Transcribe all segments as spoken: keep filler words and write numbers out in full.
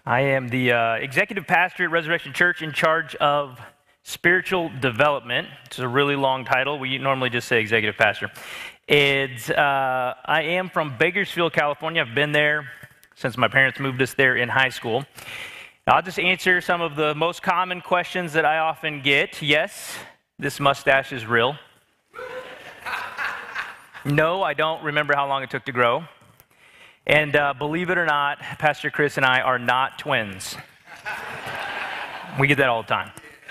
I am the uh, executive pastor at Resurrection Church in charge of spiritual development. It's a really long title. We normally just say executive pastor. It's, uh, I am from Bakersfield, California. I've been there since my parents moved us there in high school. I'll just answer some of the most common questions that I often get. Yes, this mustache is real. No, I don't remember how long it took to grow. And uh, believe it or not, Pastor Chris and I are not twins. We get that all the time.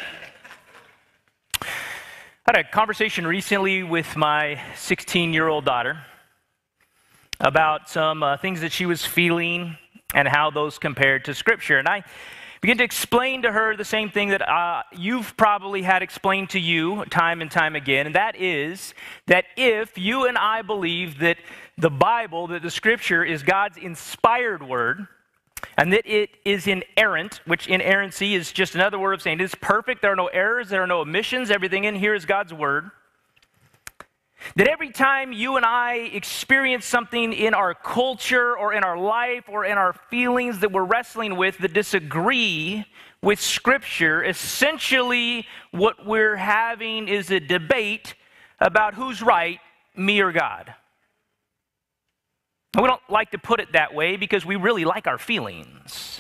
I had a conversation recently with my sixteen-year-old daughter about some uh, things that she was feeling and how those compared to Scripture. And I began to explain to her the same thing that uh, you've probably had explained to you time and time again, and that is that if you and I believe that the Bible, that the Scripture is God's inspired word, and that it is inerrant, which inerrancy is just another word of saying it is perfect, there are no errors, there are no omissions, everything in here is God's word, that every time you and I experience something in our culture or in our life or in our feelings that we're wrestling with that disagree with Scripture, essentially what we're having is a debate about who's right, me or God. And we don't like to put it that way because we really like our feelings.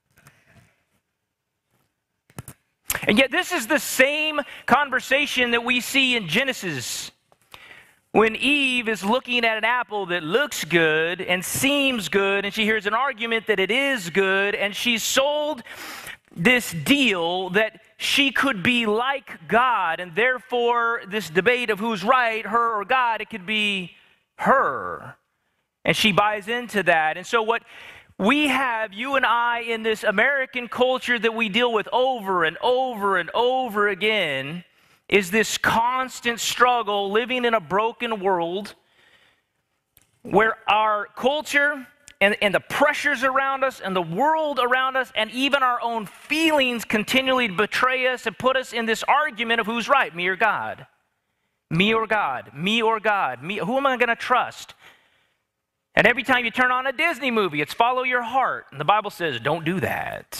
And yet this is the same conversation that we see in Genesis when Eve is looking at an apple that looks good and seems good, and she hears an argument that it is good, and she's sold this deal that she could be like God, and therefore this debate of who's right, her or God, it could be her. And she buys into that. And so what we have, you and I, in this American culture that we deal with over and over and over again, is this constant struggle living in a broken world where our culture and, and the pressures around us and the world around us and even our own feelings continually betray us and put us in this argument of who's right, me or God. Me or God. Me or God. Me, who am I going to trust? And every time you turn on a Disney movie, it's follow your heart. And the Bible says, don't do that.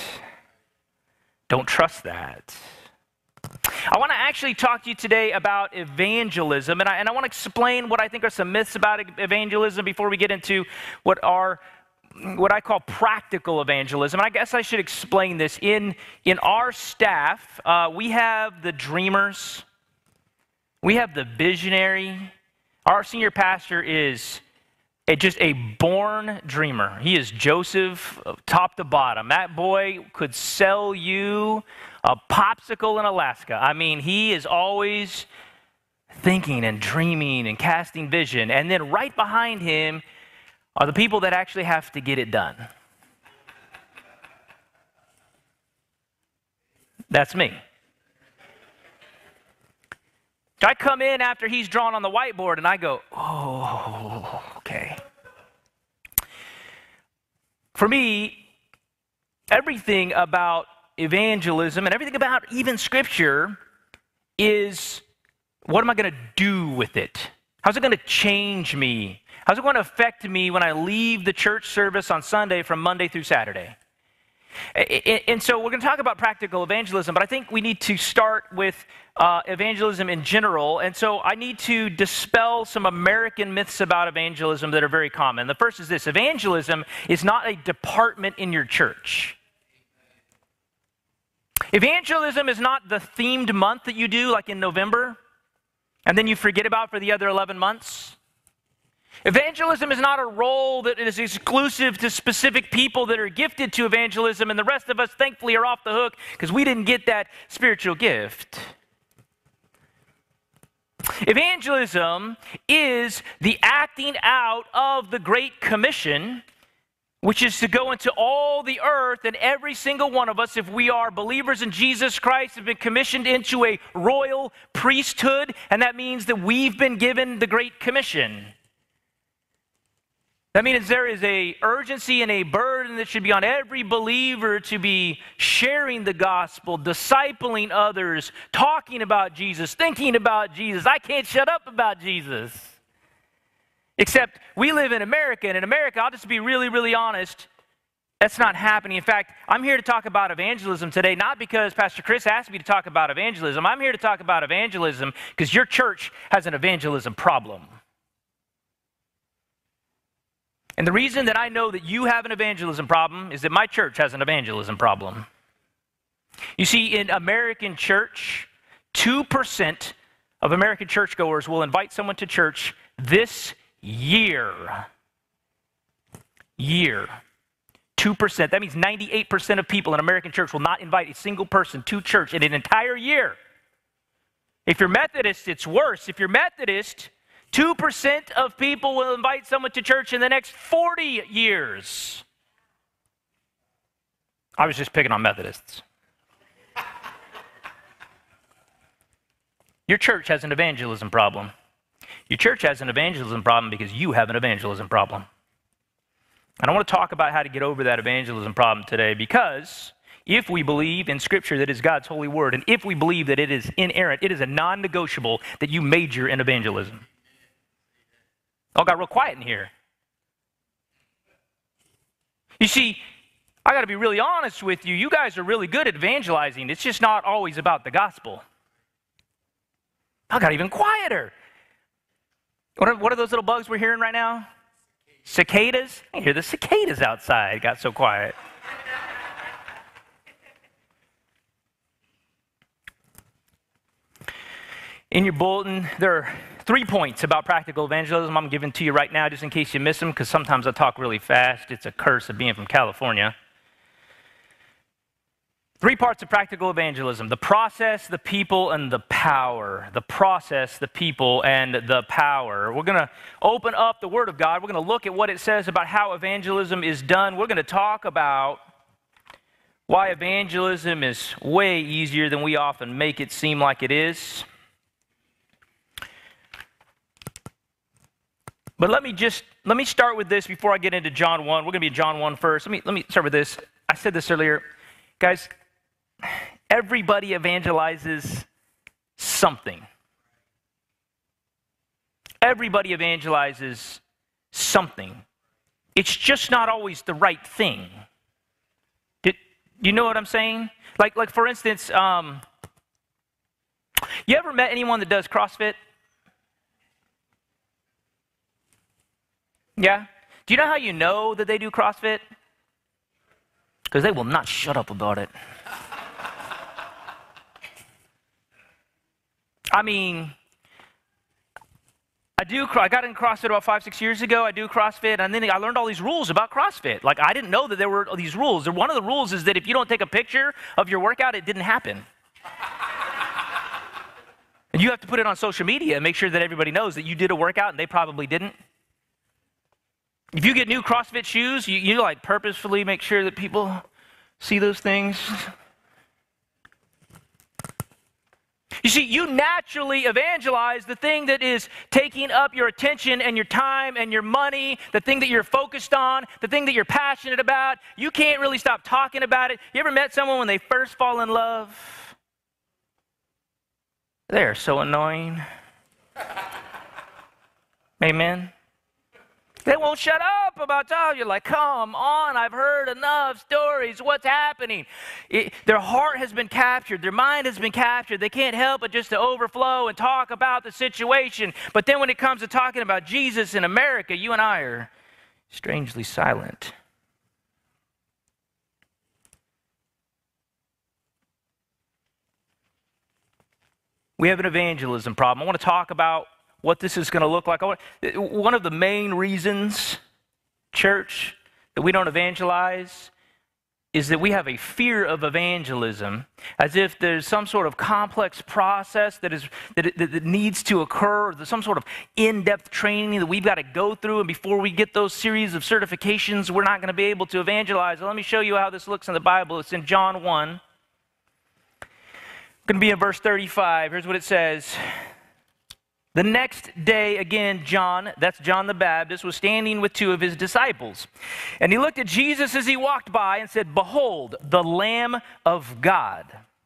Don't trust that. I want to actually talk to you today about evangelism, and I, and I want to explain what I think are some myths about evangelism before we get into what are what I call practical evangelism. And I guess I should explain this. In, in our staff, uh, we have the dreamers. We have the visionary. Our senior pastor is a, just a born dreamer. He is Joseph, top to bottom. That boy could sell you a popsicle in Alaska. I mean, he is always thinking and dreaming and casting vision. And then right behind him are the people that actually have to get it done. That's me. I come in after he's drawn on the whiteboard and I go, oh, okay. For me, everything about evangelism and everything about even Scripture is, what am I going to do with it? How's it going to change me? How's it going to affect me when I leave the church service on Sunday from Monday through Saturday? And so we're going to talk about practical evangelism, but I think we need to start with uh, evangelism in general. And so I need to dispel some American myths about evangelism that are very common. The first is this: evangelism is not a department in your church. Evangelism is not the themed month that you do, like in November, and then you forget about for the other eleven months. Evangelism is not a role that is exclusive to specific people that are gifted to evangelism, and the rest of us, thankfully, are off the hook because we didn't get that spiritual gift. Evangelism is the acting out of the Great Commission, which is to go into all the earth, and every single one of us, if we are believers in Jesus Christ, have been commissioned into a royal priesthood, and that means that we've been given the Great Commission. That means there is a urgency and a burden that should be on every believer to be sharing the gospel, discipling others, talking about Jesus, thinking about Jesus. I can't shut up about Jesus. Except we live in America, and in America, I'll just be really, really honest, That's not happening. In fact, I'm here to talk about evangelism today, not because Pastor Chris asked me to talk about evangelism. I'm here to talk about evangelism because your church has an evangelism problem. And the reason that I know that you have an evangelism problem is that my church has an evangelism problem. You see, in American church, two percent of American churchgoers will invite someone to church this year. Year. two percent. That means ninety-eight percent of people in American church will not invite a single person to church in an entire year. If you're Methodist, it's worse. If you're Methodist, two percent of people will invite someone to church in the next forty years. I was just picking on Methodists. Your church has an evangelism problem. Your church has an evangelism problem because you have an evangelism problem. And I want to talk about how to get over that evangelism problem today, because if we believe in Scripture that is God's holy word, and if we believe that it is inerrant, it is a non-negotiable that you major in evangelism. Oh, got real quiet in here. You see, I got to be really honest with you. You guys are really good at evangelizing. It's just not always about the gospel. I got even quieter. What are, what are those little bugs we're hearing right now? Cicadas? I hear the cicadas outside. It got so quiet. In your bulletin, there are three points about practical evangelism I'm giving to you right now, just in case you miss them, because sometimes I talk really fast. It's a curse of being from California. Three parts of practical evangelism: the process, the people, and the power. The process, the people, and the power. We're going to open up the Word of God. We're going to look at what it says about how evangelism is done. We're going to talk about why evangelism is way easier than we often make it seem like it is. But let me just, let me start with this before I get into John one. We're going to be in John one first. Let me, let me start with this. I said this earlier. Guys, everybody evangelizes something. Everybody evangelizes something. It's just not always the right thing. Did, you know what I'm saying? Like, like for instance, um, you ever met anyone that does CrossFit? Yeah? Do you know how you know that they do CrossFit? Because they will not shut up about it. I mean, I do. I got in CrossFit about five, six years ago. I do CrossFit, and then I learned all these rules about CrossFit. Like, I didn't know that there were these rules. One of the rules is that if you don't take a picture of your workout, it didn't happen. And you have to put it on social media and make sure that everybody knows that you did a workout and they probably didn't. If you get new CrossFit shoes, you, you like purposefully make sure that people see those things. You see, you naturally evangelize the thing that is taking up your attention and your time and your money, the thing that you're focused on, the thing that you're passionate about. You can't really stop talking about it. You ever met someone when they first fall in love? They're so annoying. Amen. They won't shut up about talking. You're like, come on, I've heard enough stories. What's happening? It, their heart has been captured. Their mind has been captured. They can't help but just to overflow and talk about the situation. But then when it comes to talking about Jesus in America, you and I are strangely silent. We have an evangelism problem. I want to talk about what this is going to look like. I want, one of the main reasons, church, that we don't evangelize is that we have a fear of evangelism, as if there's some sort of complex process that is that, that, that needs to occur, or there's some sort of in-depth training that we've got to go through, and before we get those series of certifications, we're not going to be able to evangelize. Well, let me show you how this looks in the Bible. It's in John one. It's going to be in verse thirty-five. Here's what it says. The next day, again, John, that's John the Baptist, was standing with two of his disciples. And he looked at Jesus as he walked by and said, "Behold, the Lamb of God."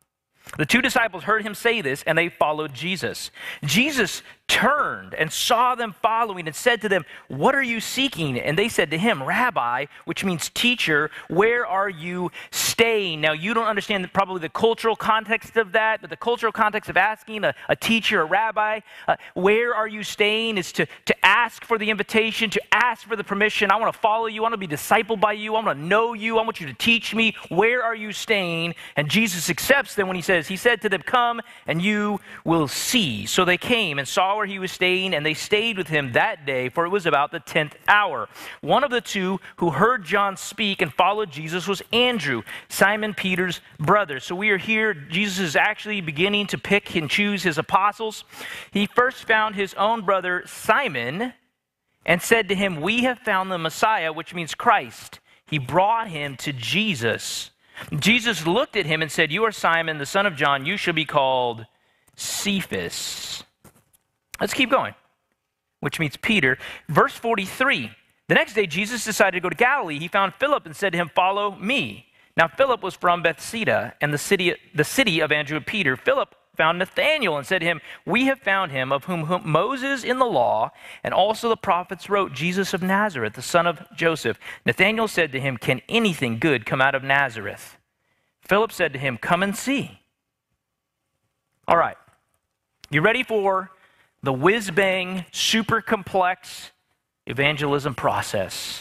The two disciples heard him say this, and they followed Jesus. Jesus turned and saw them following and said to them, "What are you seeking?" And they said to him, "Rabbi," which means teacher, "where are you staying?" Now, you don't understand probably the cultural context of that, but the cultural context of asking a, a teacher, a rabbi, uh, where are you staying is to, to ask for the invitation, to ask for the permission. I want to follow you. I want to be discipled by you. I want to know you. I want you to teach me. Where are you staying? And Jesus accepts them when he says, he said to them, "Come and you will see." So they came and saw where he was staying, and they stayed with him that day, for it was about the tenth hour. One of the two who heard John speak and followed Jesus was Andrew, Simon Peter's brother. So we are here. Jesus is actually beginning to pick and choose his apostles. He first found his own brother Simon and said to him, "We have found the Messiah," which means Christ. He brought him to Jesus. Jesus looked at him and said, "You are Simon, the son of John. You shall be called Cephas." Let's keep going, which means Peter. Verse forty-three. The next day, Jesus decided to go to Galilee. He found Philip and said to him, "Follow me." Now, Philip was from Bethsaida and the city, the city of Andrew and Peter. Philip found Nathanael and said to him, "We have found him of whom, whom Moses in the law and also the prophets wrote, Jesus of Nazareth, the son of Joseph." Nathanael said to him, "Can anything good come out of Nazareth?" Philip said to him, "Come and see." All right. You ready for the whiz-bang, super complex evangelism process?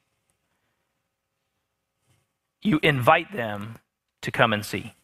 You invite them to come and see.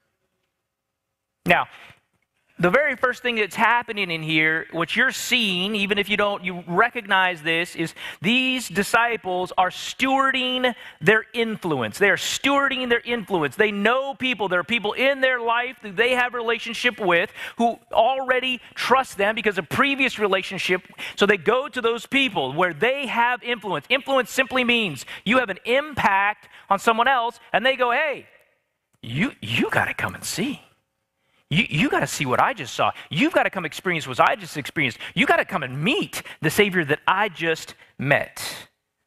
Now, the very first thing that's happening in here, what you're seeing, even if you don't, you recognize this, is these disciples are stewarding their influence. They are stewarding their influence. They know people. There are people in their life that they have a relationship with who already trust them because of previous relationship. So they go to those people where they have influence. Influence simply means you have an impact on someone else, and they go, "Hey, you, you got to come and see. You, you got to see what I just saw. You've got to come experience what I just experienced. You got to come and meet the Savior that I just met."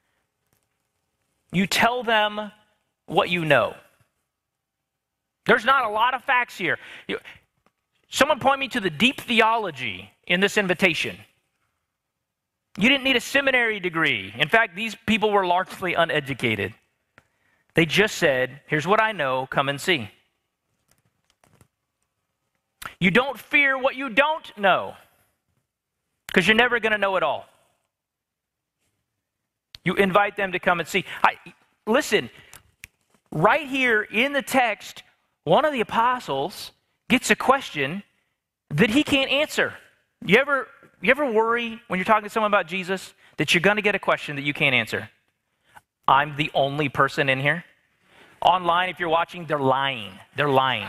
You tell them what you know. There's not a lot of facts here. You, someone point me to the deep theology in this invitation. You didn't need a seminary degree. In fact, these people were largely uneducated. They just said, "Here's what I know, come and see." You don't fear what you don't know, because you're never going to know it all. You invite them to come and see. I, listen, right here in the text, one of the apostles gets a question that he can't answer. You ever, you ever worry when you're talking to someone about Jesus that you're going to get a question that you can't answer? I'm the only person in here. Online, if you're watching, they're lying. They're lying.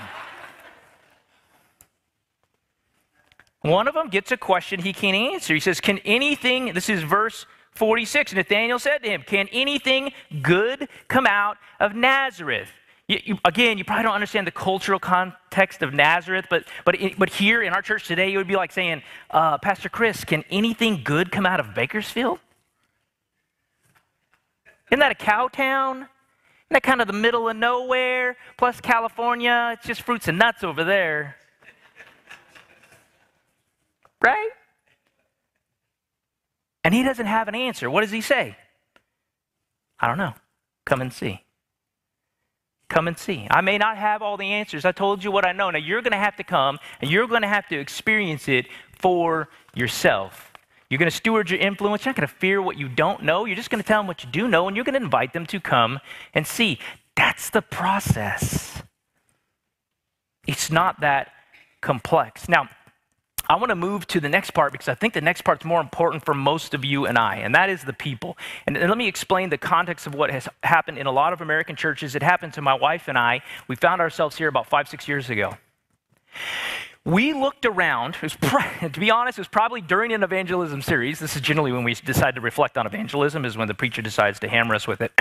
One of them gets a question he can't answer. He says, "Can anything," this is verse forty-six, Nathanael said to him, "Can anything good come out of Nazareth?" You, you, again, you probably don't understand the cultural context of Nazareth, but but but here in our church today, it would be like saying, uh, "Pastor Chris, can anything good come out of Bakersfield?" Isn't that a cow town? Isn't that kind of the middle of nowhere? Plus California, it's just fruits and nuts over there. Right? And he doesn't have an answer. What does he say? "I don't know. Come and see. Come and see. I may not have all the answers. I told you what I know. Now you're going to have to come and you're going to have to experience it for yourself. You're going to steward your influence. You're not going to fear what you don't know. You're just going to tell them what you do know, and you're going to invite them to come and see." That's the process. It's not that complex. Now, I want to move to the next part because I think the next part's more important for most of you and I, and that is the people. And, and let me explain the context of what has happened in a lot of American churches. It happened to my wife and I. We found ourselves here about five, six years ago. We looked around. It was pro- to be honest, it was probably during an evangelism series. This is generally when we decide to reflect on evangelism, is when the preacher decides to hammer us with it.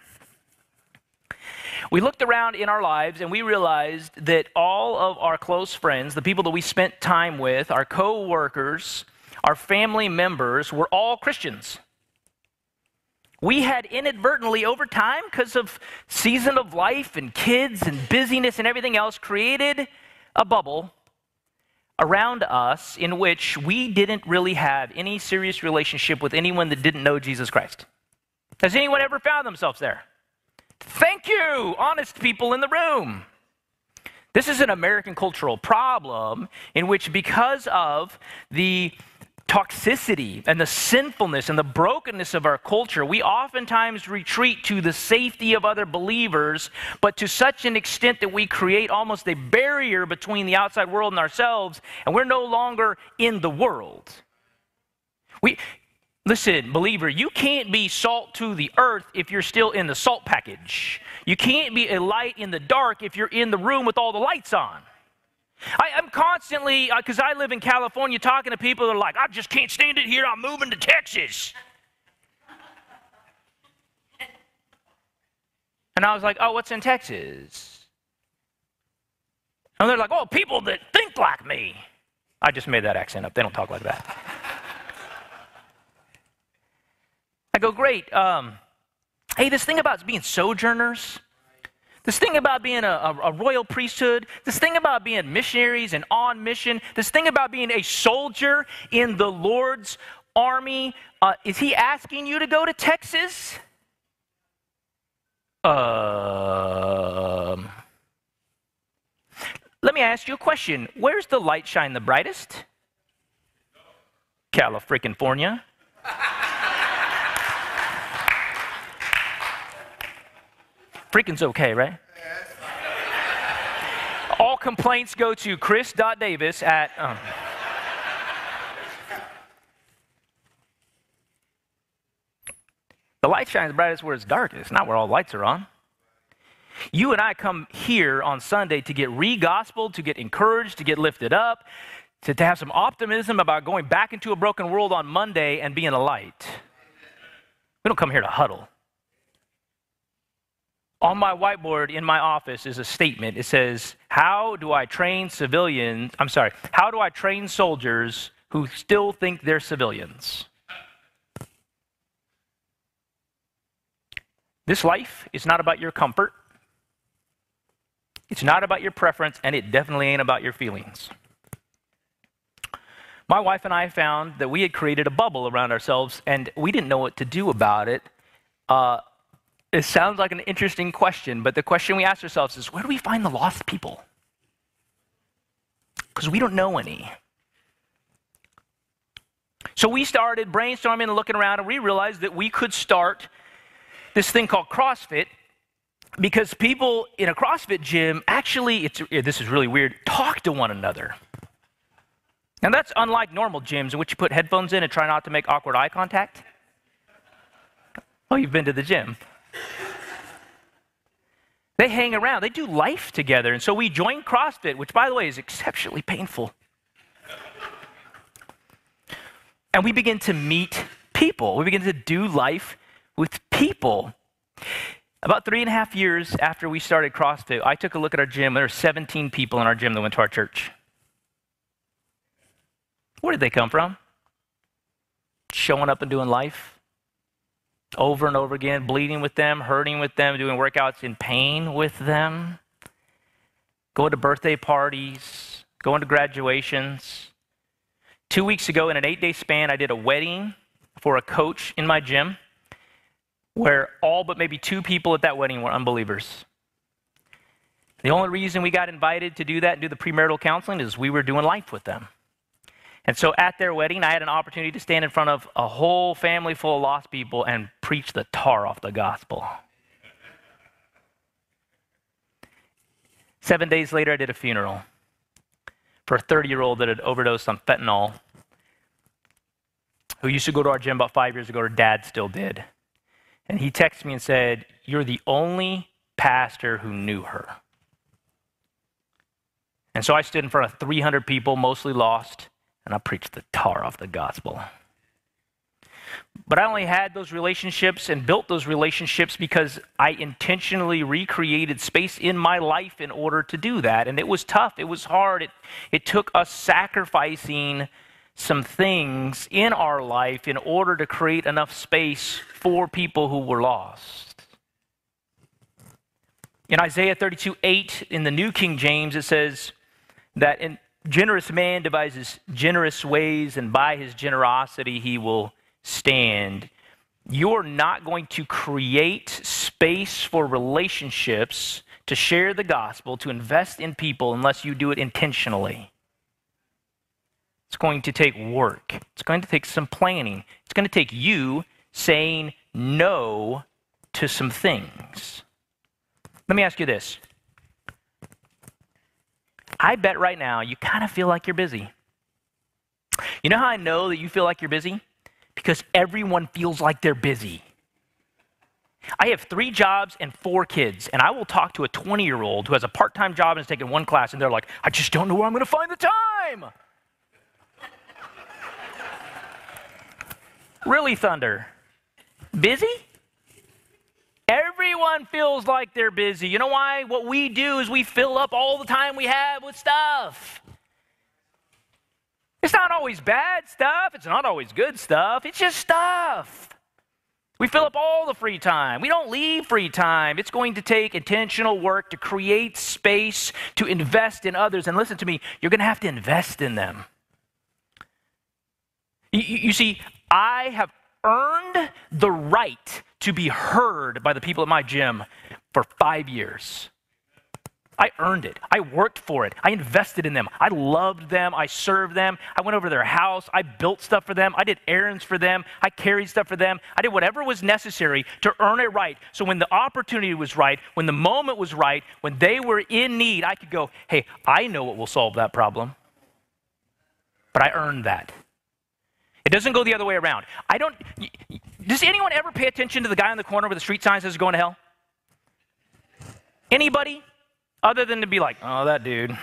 We looked around in our lives and we realized that all of our close friends, the people that we spent time with, our co-workers, our family members, were all Christians. We had inadvertently over time, because of season of life and kids and busyness and everything else, created a bubble around us in which we didn't really have any serious relationship with anyone that didn't know Jesus Christ? Has anyone ever found themselves there? Thank you, honest people in the room. This is an American cultural problem in which, because of the toxicity and the sinfulness and the brokenness of our culture, we oftentimes retreat to the safety of other believers, but to such an extent that we create almost a barrier between the outside world and ourselves, and we're no longer in the world. We, listen, believer, you can't be salt to the earth if you're still in the salt package. You can't be a light in the dark if you're in the room with all the lights on. I, I'm constantly, because uh, I live in California, talking to people that are like, I just can't stand it here, I'm moving to Texas. And I was like, oh, what's in Texas? And they're like, oh, people that think like me. I just made that accent up. They don't talk like that. I go, great. Um, hey, this thing about being sojourners, this thing about being a, a, a royal priesthood, this thing about being missionaries and on mission, this thing about being a soldier in the Lord's army, uh, is he asking you to go to Texas? Um, let me ask you a question. Where's the light shine the brightest? California. Freaking's okay, right? All complaints go to Chris Davis at... Um. The light shines brightest where it's darkest, not where all lights are on. You and I come here on Sunday to get re-gospeled, to get encouraged, to get lifted up, to, to have some optimism about going back into a broken world on Monday and being a light. We don't come here to huddle. On my whiteboard in my office is a statement. It says, how do I train civilians, I'm sorry, how do I train soldiers who still think they're civilians? This life is not about your comfort. It's not about your preference, and it definitely ain't about your feelings. My wife and I found that we had created a bubble around ourselves, and we didn't know what to do about it. Uh, It sounds like an interesting question, but the question we ask ourselves is, where do we find the lost people? Because we don't know any. So we started brainstorming and looking around, and we realized that we could start this thing called CrossFit, because people in a CrossFit gym actually, it's, this is really weird, talk to one another. And that's unlike normal gyms in which you put headphones in and try not to make awkward eye contact. Oh, you've been to the gym. They hang around. They do life together. And so we joined CrossFit, which, by the way, is exceptionally painful. And we begin to meet people. We begin to do life with people. About three and a half years after we started CrossFit, I took a look at our gym. There were seventeen people in our gym that went to our church. Where did they come from? Showing up and doing life. Over and over again, bleeding with them, hurting with them, doing workouts in pain with them, going to birthday parties, going to graduations. Two weeks ago, in an eight-day span, I did a wedding for a coach in my gym where all but maybe two people at that wedding were unbelievers. The only reason we got invited to do that and do the premarital counseling is we were doing life with them. And so at their wedding, I had an opportunity to stand in front of a whole family full of lost people and preach the tar off the gospel. Seven days later, I did a funeral for a thirty-year-old that had overdosed on fentanyl, who used to go to our gym about five years ago. Her dad still did. And he texted me and said, "You're the only pastor who knew her." And so I stood in front of three hundred people, mostly lost, and I preached the tar off the gospel. But I only had those relationships and built those relationships because I intentionally recreated space in my life in order to do that. And it was tough. It was hard. It, it took us sacrificing some things in our life in order to create enough space for people who were lost. In Isaiah thirty-two eight, in the New King James, it says, that in generous man devises generous ways, and by his generosity he will stand. You're not going to create space for relationships to share the gospel, to invest in people, unless you do it intentionally. It's going to take work. It's going to take some planning. It's going to take you saying no to some things. Let me ask you this. I bet right now you kind of feel like you're busy. You know how I know that you feel like you're busy? Because everyone feels like they're busy. I have three jobs and four kids, and I will talk to a twenty-year-old who has a part-time job and is taking one class, and they're like, I just don't know where I'm going to find the time. Really, Thunder? Busy? Everyone feels like they're busy. You know why? What we do is we fill up all the time we have with stuff. It's not always bad stuff. It's not always good stuff. It's just stuff. We fill up all the free time. We don't leave free time. It's going to take intentional work to create space, to invest in others. And listen to me, you're going to have to invest in them. You, you see, I have earned the right to be heard by the people at my gym for five years. I earned it. I worked for it. I invested in them. I loved them. I served them. I went over to their house. I built stuff for them. I did errands for them. I carried stuff for them. I did whatever was necessary to earn it right. So when the opportunity was right, when the moment was right, when they were in need, I could go, hey, I know what will solve that problem. But I earned that. It doesn't go the other way around. I don't, does anyone ever pay attention to the guy on the corner with the street sign says going to hell? Anybody? Other than to be like, oh, that dude.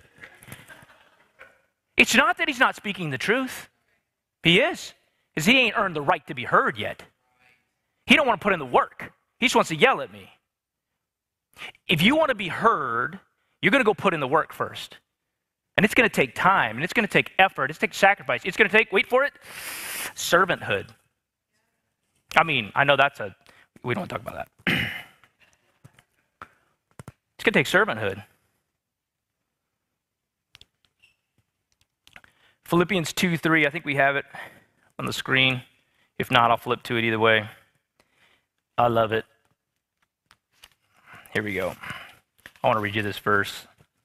It's not that he's not speaking the truth. He is. Because he ain't earned the right to be heard yet. He don't want to put in the work. He just wants to yell at me. If you want to be heard, you're going to go put in the work first. And it's going to take time, and it's going to take effort, it's going to take sacrifice. It's going to take, wait for it, servanthood. I mean, I know that's a, we don't want to talk about that. It's going to take servanthood. Philippians two three, I think we have it on the screen. If not, I'll flip to it either way. I love it. Here we go. I want to read you this verse.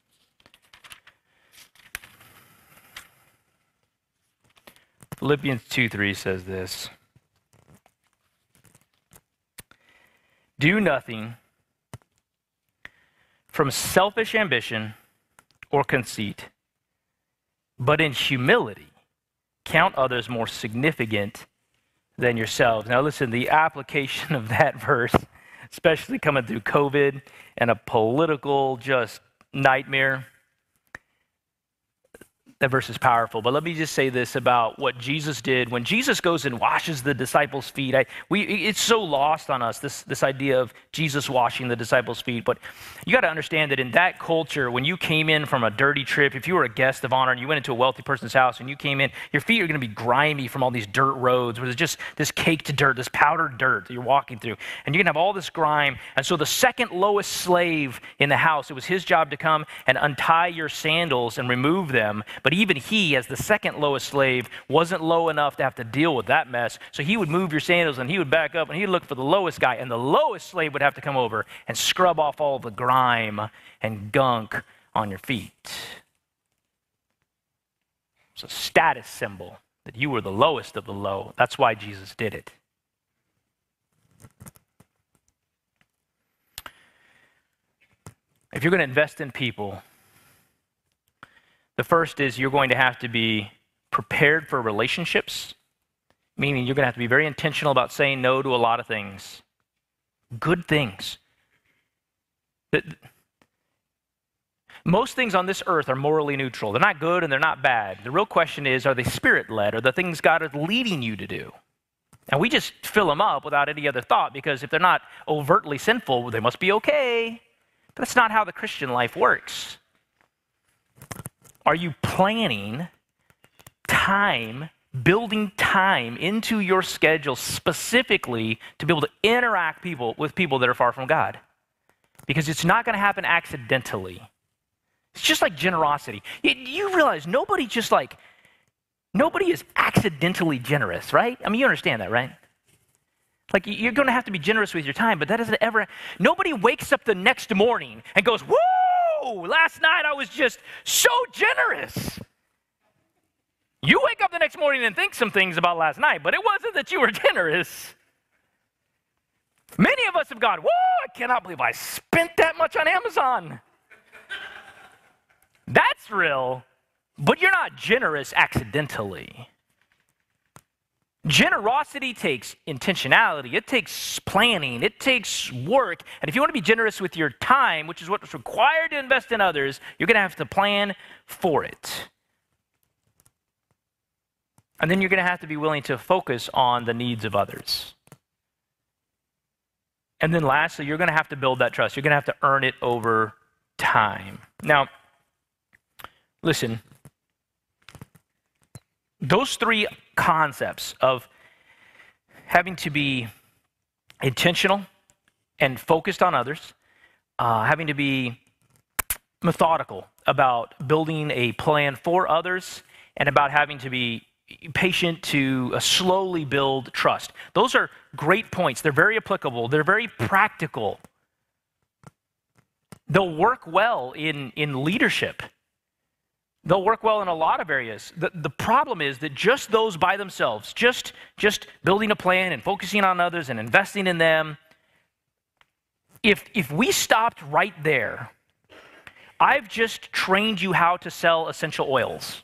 Philippians two three says this. Do nothing from selfish ambition or conceit, but in humility count others more significant than yourselves. Now listen, the application of that verse, especially coming through COVID and a political just nightmare, that verse is powerful. But let me just say this about what Jesus did. When Jesus goes and washes the disciples' feet, I, we, it's so lost on us, this, this idea of Jesus washing the disciples' feet. But you got to understand that in that culture, when you came in from a dirty trip, if you were a guest of honor and you went into a wealthy person's house and you came in, your feet are going to be grimy from all these dirt roads where there's just this caked dirt, this powdered dirt that you're walking through. And you're going to have all this grime. And so the second lowest slave in the house, it was his job to come and untie your sandals and remove them. But even he, as the second lowest slave, wasn't low enough to have to deal with that mess. So he would move your sandals and he would back up and he'd look for the lowest guy. And the lowest slave would have to come over and scrub off all the grime and gunk on your feet. It's a status symbol that you were the lowest of the low. That's why Jesus did it. If you're going to invest in people, the first is you're going to have to be prepared for relationships, meaning you're going to have to be very intentional about saying no to a lot of things. Good things. Most things on this earth are morally neutral. They're not good and they're not bad. The real question is, are they spirit-led? Are the things God is leading you to do? And we just fill them up without any other thought, because if they're not overtly sinful, well, they must be okay. But that's not how the Christian life works. Are you planning time, building time into your schedule specifically to be able to interact people with people that are far from God? Because it's not going to happen accidentally. It's just like generosity. You, you realize nobody just like, nobody is accidentally generous, right? I mean, you understand that, right? Like, you're going to have to be generous with your time, but that doesn't ever, nobody wakes up the next morning and goes, whoa, last night I was just so generous. You wake up the next morning and think some things about last night, but it wasn't that you were generous. Many of us have gone, whoa, I cannot believe I spent that much on Amazon. That's real, but you're not generous accidentally. Generosity takes intentionality. It takes planning. It takes work. And if you want to be generous with your time, which is what's required to invest in others, you're going to have to plan for it. And then you're going to have to be willing to focus on the needs of others. And then lastly, you're going to have to build that trust. You're going to have to earn it over time. Now, listen, those three concepts of having to be intentional and focused on others, uh, having to be methodical about building a plan for others, and about having to be patient to uh, slowly build trust. Those are great points. They're very applicable. They're very practical. They'll work well in, in leadership. They'll work well in a lot of areas. The, the problem is that just those by themselves, just, just building a plan and focusing on others and investing in them, if, if we stopped right there, I've just trained you how to sell essential oils.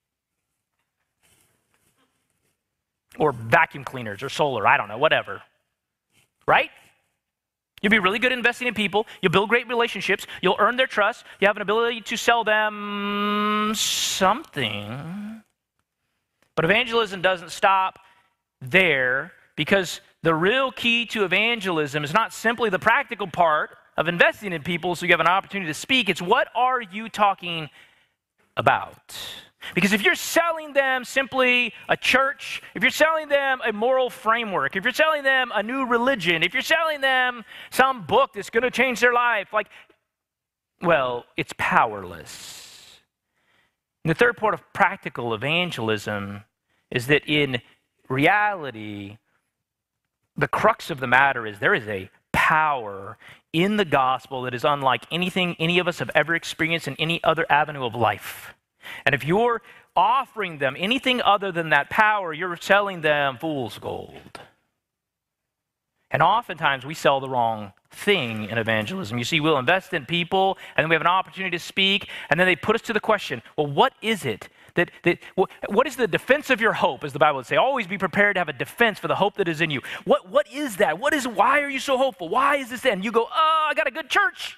Or vacuum cleaners, or solar, I don't know, whatever. Right? You'll be really good at investing in people. You'll build great relationships. You'll earn their trust. You have an ability to sell them something. But evangelism doesn't stop there, because the real key to evangelism is not simply the practical part of investing in people so you have an opportunity to speak. It's what are you talking about? Because if you're selling them simply a church, if you're selling them a moral framework, if you're selling them a new religion, if you're selling them some book that's going to change their life, like, well, it's powerless. And the third part of practical evangelism is that in reality, the crux of the matter is there is a power in the gospel that is unlike anything any of us have ever experienced in any other avenue of life. And if you're offering them anything other than that power, you're selling them fool's gold. And oftentimes we sell the wrong thing in evangelism. You see, we'll invest in people, and then we have an opportunity to speak, and then they put us to the question, well, what is it? That, that what is the defense of your hope, as the Bible would say? Always be prepared to have a defense for the hope that is in you. What, what is that? What is, why are you so hopeful? Why is this? And you go, oh, I got a good church.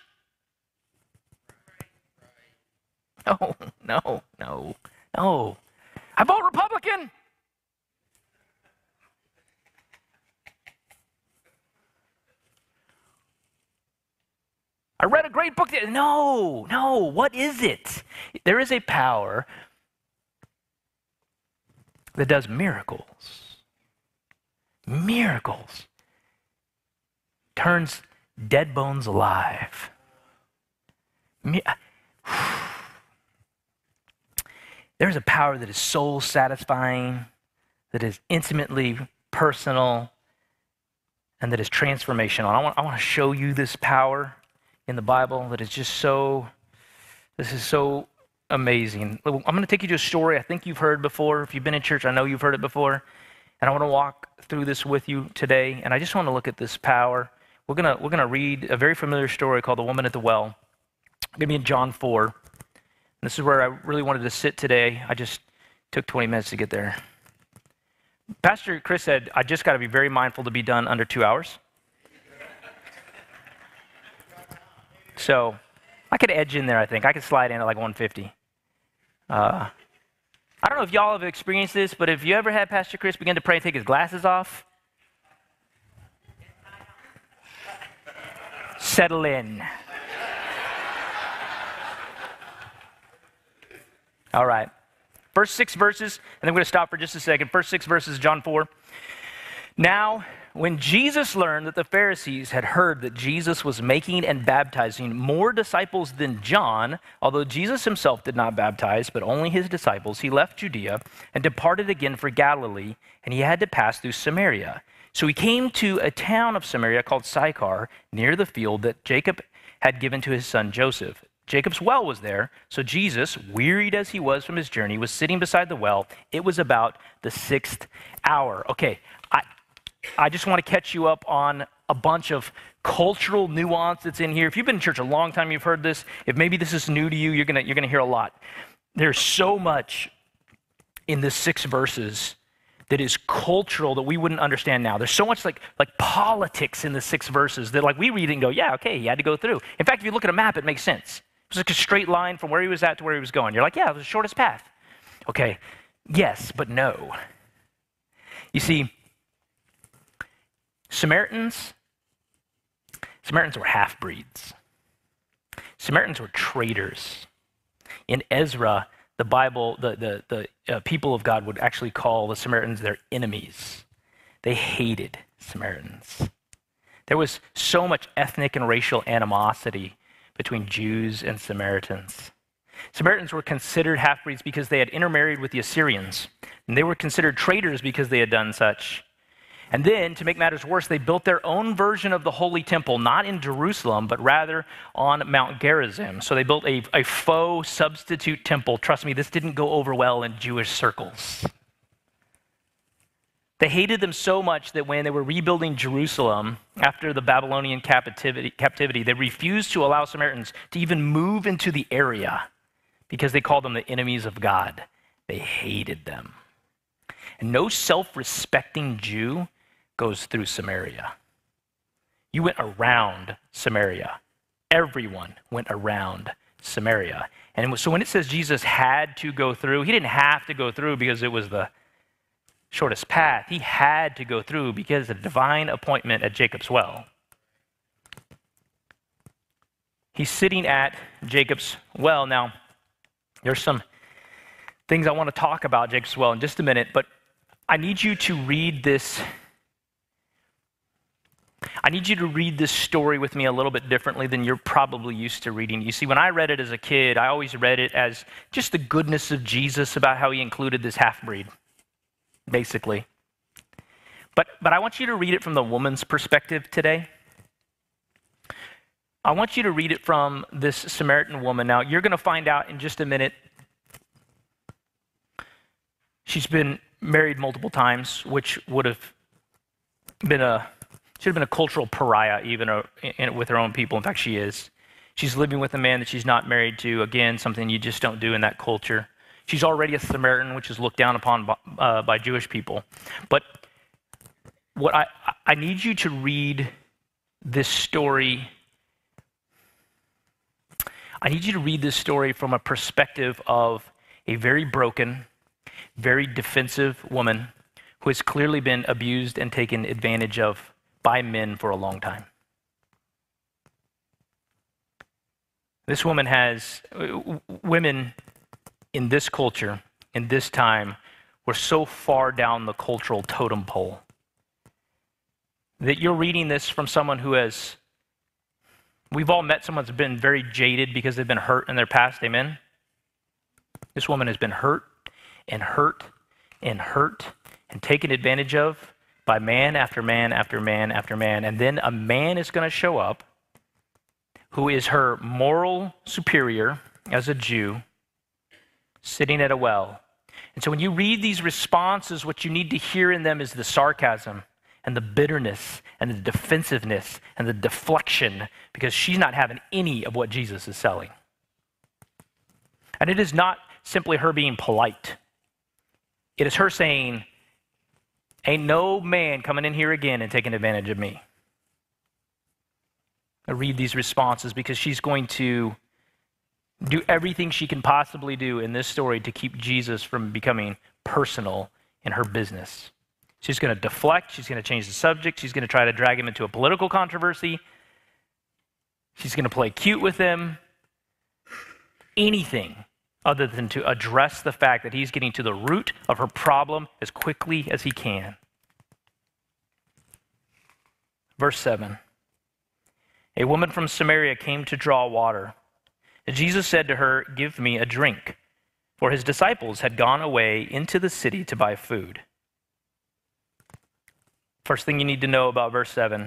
No, no, no, no. I vote Republican. I read a great book. That, no, no. What is it? There is a power that does miracles. Miracles. Turns dead bones alive. Mi- There's a power that is soul satisfying, that is intimately personal, and that is transformational. I want, I want to show you this power in the Bible that is just so, this is so amazing. I'm going to take you to a story I think you've heard before. If you've been in church, I know you've heard it before. And I want to walk through this with you today. And I just want to look at this power. We're going to, we're going to read a very familiar story called The Woman at the Well. It's going to be in John four. This is where I really wanted to sit today. I just took twenty minutes to get there. Pastor Chris said, I just got to be very mindful to be done under two hours. So I could edge in there, I think. I could slide in at like one fifty. Uh, I don't know if y'all have experienced this, but have you ever had Pastor Chris begin to pray and take his glasses off? Settle in. All right. First six verses, and then we're going to stop for just a second. First six verses, John four. Now, when Jesus learned that the Pharisees had heard that Jesus was making and baptizing more disciples than John, although Jesus himself did not baptize, but only his disciples, he left Judea and departed again for Galilee, and he had to pass through Samaria. So he came to a town of Samaria called Sychar, near the field that Jacob had given to his son Joseph. Jacob's well was there, so Jesus, wearied as he was from his journey, was sitting beside the well. It was about the sixth hour. Okay, I, I just want to catch you up on a bunch of cultural nuance that's in here. If you've been in church a long time, you've heard this. If maybe this is new to you, you're gonna you're gonna hear a lot. There's so much in the six verses that is cultural that we wouldn't understand now. There's so much like like politics in the six verses that like we read it and go, yeah, okay, he had to go through. In fact, if you look at a map, it makes sense. It was like a straight line from where he was at to where he was going. You're like, yeah, it was the shortest path. Okay, yes, but no. You see, Samaritans, Samaritans were half-breeds. Samaritans were traitors. In Ezra, the Bible, the, the, the uh, people of God would actually call the Samaritans their enemies. They hated Samaritans. There was so much ethnic and racial animosity between Jews and Samaritans. Samaritans were considered half-breeds because they had intermarried with the Assyrians, and they were considered traitors because they had done such. And then, to make matters worse, they built their own version of the Holy Temple, not in Jerusalem, but rather on Mount Gerizim. So they built a, a faux substitute temple. Trust me, this didn't go over well in Jewish circles. They hated them so much that when they were rebuilding Jerusalem after the Babylonian captivity, captivity, they refused to allow Samaritans to even move into the area because they called them the enemies of God. They hated them. And no self-respecting Jew goes through Samaria. You went around Samaria. Everyone went around Samaria. And so when it says Jesus had to go through, he didn't have to go through because it was the shortest path. He had to go through because of the divine appointment at Jacob's well. He's sitting at Jacob's well. Now, there's some things I want to talk about Jacob's well in just a minute, but I need you to read this. I need you to read this story with me a little bit differently than you're probably used to reading. You see, when I read it as a kid, I always read it as just the goodness of Jesus about how he included this half-breed, basically. But, but I want you to read it from the woman's perspective today. I want you to read it from this Samaritan woman. Now, you're going to find out in just a minute. She's been married multiple times, which would have been a should have been a cultural pariah even uh, in, with her own people. In fact, she is. She's living with a man that she's not married to. Again, something you just don't do in that culture. She's already a Samaritan, which is looked down upon by, uh, by Jewish people. But what I I need you to read this story. I need you to read this story from a perspective of a very broken, very defensive woman who has clearly been abused and taken advantage of by men for a long time. This woman has, women in this culture, in this time, were so far down the cultural totem pole that you're reading this from someone who has, we've all met someone who's been very jaded because they've been hurt in their past, amen? This woman has been hurt and hurt and hurt and taken advantage of by man after man after man after man. And then a man is going to show up who is her moral superior as a Jew sitting at a well. And so when you read these responses, what you need to hear in them is the sarcasm and the bitterness and the defensiveness and the deflection, because she's not having any of what Jesus is selling. And it is not simply her being polite. It is her saying, ain't no man coming in here again and taking advantage of me. I read these responses because she's going to do everything she can possibly do in this story to keep Jesus from becoming personal in her business. She's going to deflect. She's going to change the subject. She's going to try to drag him into a political controversy. She's going to play cute with him. Anything other than to address the fact that he's getting to the root of her problem as quickly as he can. Verse seven. A woman from Samaria came to draw water. And Jesus said to her, "Give me a drink," for his disciples had gone away into the city to buy food. First thing you need to know about verse seven.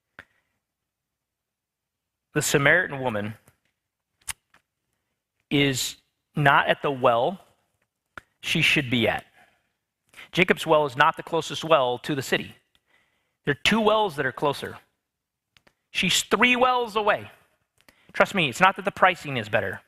The Samaritan woman is not at the well she should be at. Jacob's well is not the closest well to the city. There are two wells that are closer. She's three wells away. Trust me, it's not that the pricing is better.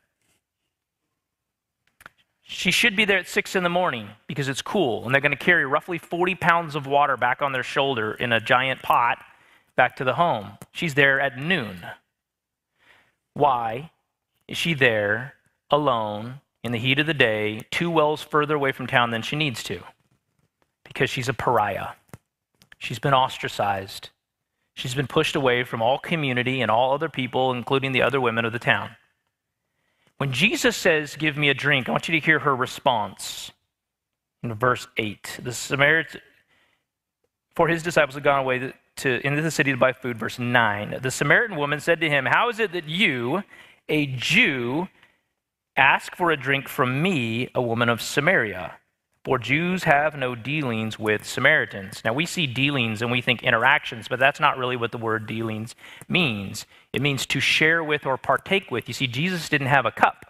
She should be there at six in the morning because it's cool, and they're going to carry roughly forty pounds of water back on their shoulder in a giant pot back to the home. She's there at noon. Why is she there alone in the heat of the day, two wells further away from town than she needs to? Because she's a pariah. She's been ostracized. She's been pushed away from all community and all other people, including the other women of the town. When Jesus says, "Give me a drink," I want you to hear her response in verse eight. The Samaritan, for his disciples had gone away to, into the city to buy food. Verse nine. The Samaritan woman said to him, "How is it that you, a Jew, ask for a drink from me, a woman of Samaria? For Jews have no dealings with Samaritans." Now we see dealings and we think interactions, but that's not really what the word dealings means. It means to share with or partake with. You see, Jesus didn't have a cup.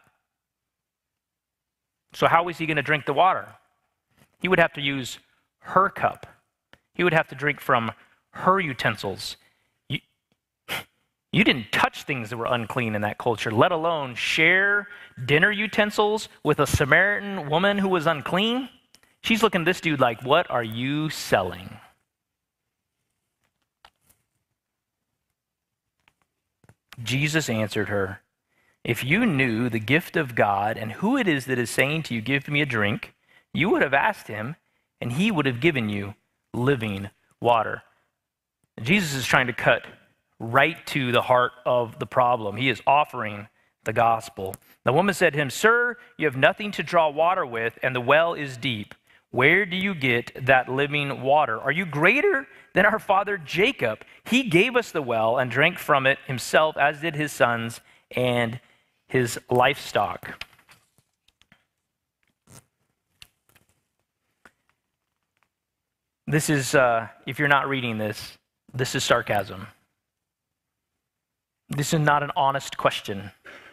So how was he going to drink the water? He would have to use her cup. He would have to drink from her utensils. You, you didn't touch things that were unclean in that culture, let alone share dinner utensils with a Samaritan woman who was unclean. She's looking at this dude like, "What are you selling?" Jesus answered her, "If you knew the gift of God and who it is that is saying to you, 'Give me a drink,' you would have asked him, and he would have given you living water." Jesus is trying to cut right to the heart of the problem. He is offering the gospel. The woman said to him, "Sir, you have nothing to draw water with, and the well is deep. Where do you get that living water? Are you greater than our father Jacob? He gave us the well and drank from it himself, as did his sons and his livestock." This is, uh, if you're not reading this, this is sarcasm. This is not an honest question.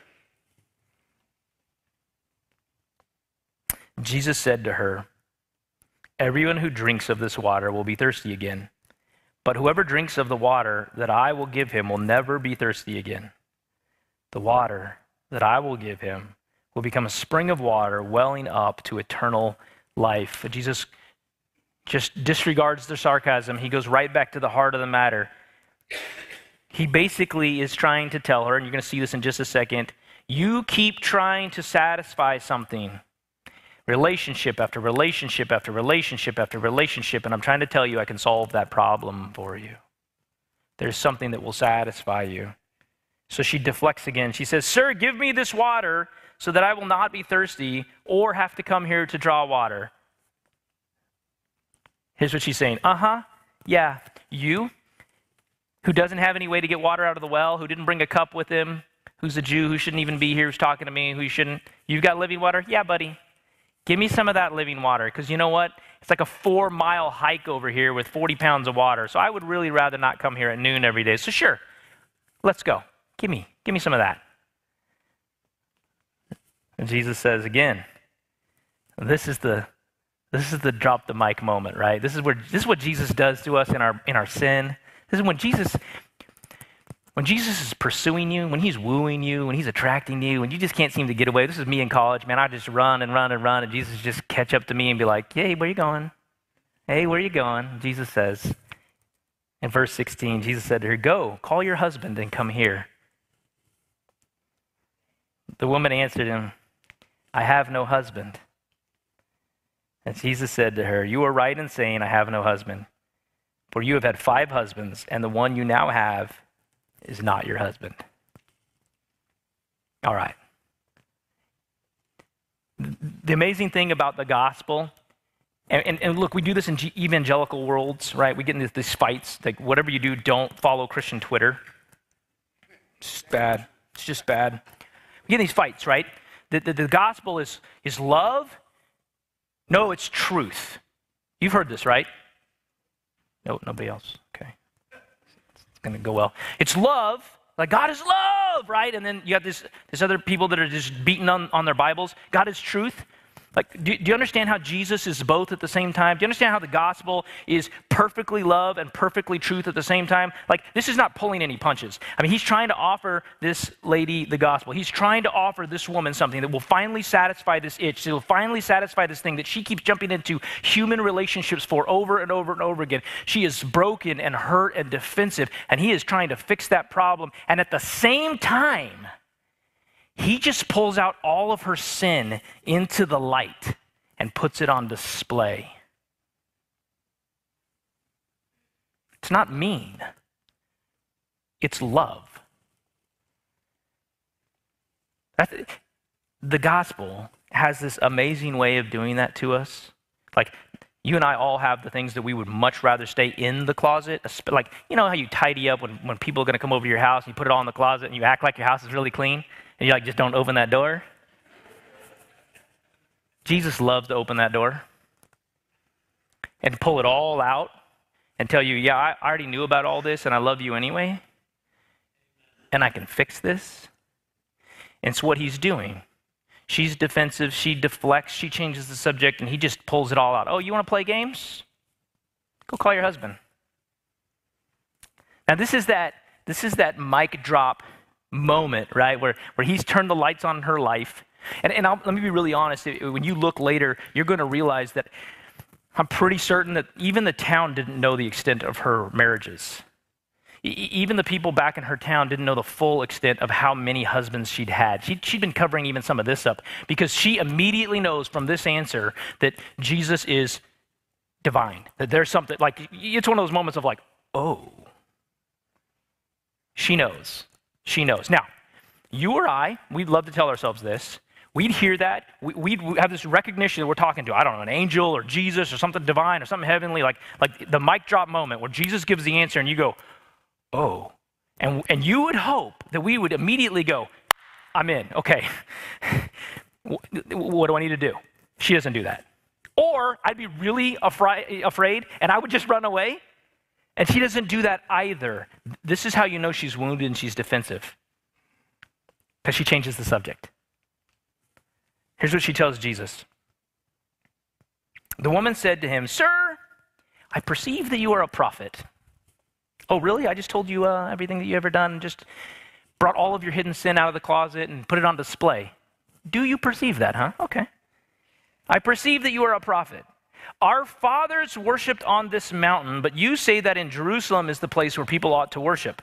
Jesus said to her, "Everyone who drinks of this water will be thirsty again. But whoever drinks of the water that I will give him will never be thirsty again. The water that I will give him will become a spring of water welling up to eternal life." Jesus just disregards the sarcasm. He goes right back to the heart of the matter. He basically is trying to tell her, and you're going to see this in just a second, you keep trying to satisfy something. Relationship after relationship after relationship after relationship, and I'm trying to tell you I can solve that problem for you. There's something that will satisfy you. So she deflects again. She says, "Sir, give me this water so that I will not be thirsty or have to come here to draw water." Here's what she's saying. Uh-huh, yeah, you who doesn't have any way to get water out of the well, who didn't bring a cup with him, who's a Jew, who shouldn't even be here, who's talking to me, who you shouldn't, you've got living water? Yeah, buddy. Give me some of that living water, because you know what? It's like a four-mile hike over here with forty pounds of water, so I would really rather not come here at noon every day. So sure, let's go. Give me, give me some of that. And Jesus says again, this is the this is the drop the mic moment, right? This is where this is what Jesus does to us in our in our sin. This is when Jesus When Jesus is pursuing you, when he's wooing you, when he's attracting you, and you just can't seem to get away. This is me in college, man. I just run and run and run, and Jesus just catch up to me and be like, "Hey, where you going? Hey, where you going?" Jesus says, in verse sixteen, Jesus said to her, "Go, call your husband and come here." The woman answered him, "I have no husband." And Jesus said to her, "You are right in saying, 'I have no husband.' For you have had five husbands, and the one you now have is not your husband." All right. The amazing thing about the gospel And, and, and look, we do this in evangelical worlds, right? We get into these fights. Like, whatever you do, don't follow Christian Twitter. It's just bad. It's just bad. We get in these fights, right? The, the, the gospel is, is love. No, it's truth. You've heard this, right? No, nobody else. Okay. It's going to go well. It's love. Like, God is love, right? And then you have this, this other people that are just beating on, on their Bibles. God is truth. Like, do, do you understand how Jesus is both at the same time? Do you understand how the gospel is perfectly love and perfectly truth at the same time? Like, this is not pulling any punches. I mean, he's trying to offer this lady the gospel. He's trying to offer this woman something that will finally satisfy this itch. It will finally satisfy this thing that she keeps jumping into human relationships for over and over and over again. She is broken and hurt and defensive, and he is trying to fix that problem. And at the same time, he just pulls out all of her sin into the light and puts it on display. It's not mean. It's love. That's, the gospel has this amazing way of doing that to us. Like, you and I all have the things that we would much rather stay in the closet. Like, you know how you tidy up when, when people are going to come over to your house and you put it all in the closet and you act like your house is really clean? And you like, just don't open that door? Jesus loves to open that door and pull it all out and tell you, yeah, I already knew about all this and I love you anyway. And I can fix this. And it's what he's doing. She's defensive, she deflects, she changes the subject, and he just pulls it all out. Oh, you want to play games? Go call your husband. Now this is that, this is that mic drop moment, right, where, where he's turned the lights on in her life. And, and I'll, let me be really honest, when you look later, you're going to realize that I'm pretty certain that even the town didn't know the extent of her marriages. E- even the people back in her town didn't know the full extent of how many husbands she'd had. She'd, she'd been covering even some of this up because she immediately knows from this answer that Jesus is divine, that there's something, like, it's one of those moments of like, oh, she knows. She knows. Now, you or I, we'd love to tell ourselves this. We'd hear that. We'd have this recognition that we're talking to, I don't know, an angel or Jesus or something divine or something heavenly, like, like the mic drop moment where Jesus gives the answer and you go, oh. And, and you would hope that we would immediately go, I'm in. Okay. What do I need to do? She doesn't do that. Or I'd be really afraid, afraid and I would just run away. And she doesn't do that either. This is how you know she's wounded and she's defensive. Because she changes the subject. Here's what she tells Jesus. The woman said to him, Sir, I perceive that you are a prophet. Oh, really? I just told you uh, everything that you ever done, just brought all of your hidden sin out of the closet and put it on display. Do you perceive that, huh? Okay. I perceive that you are a prophet. Our fathers worshipped on this mountain, but you say that in Jerusalem is the place where people ought to worship.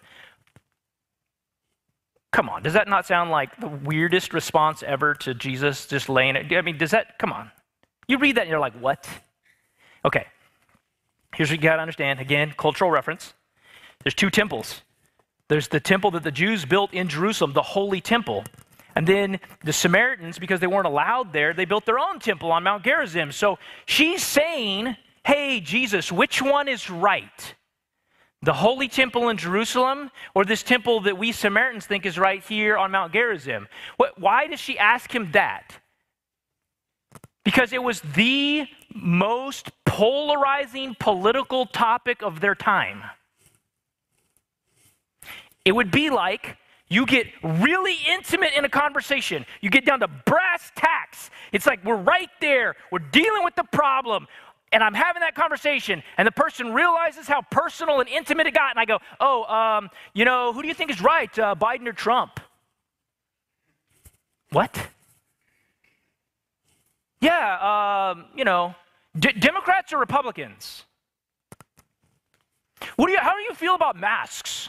Come on, does that not sound like the weirdest response ever to Jesus just laying it? I mean, does that, come on. You read that and you're like, what? Okay, here's what you got to understand. Again, cultural reference. There's two temples. There's the temple that the Jews built in Jerusalem, the Holy Temple. And then the Samaritans, because they weren't allowed there, they built their own temple on Mount Gerizim. So she's saying, hey, Jesus, which one is right? The Holy Temple in Jerusalem or this temple that we Samaritans think is right here on Mount Gerizim? What, why does she ask him that? Because it was the most polarizing political topic of their time. It would be like you get really intimate in a conversation. You get down to brass tacks. It's like we're right there. We're dealing with the problem. And I'm having that conversation. And the person realizes how personal and intimate it got. And I go, oh, um, you know, who do you think is right, uh, Biden or Trump? What? Yeah, um, you know, D- Democrats or Republicans? What do you, how do you feel about masks?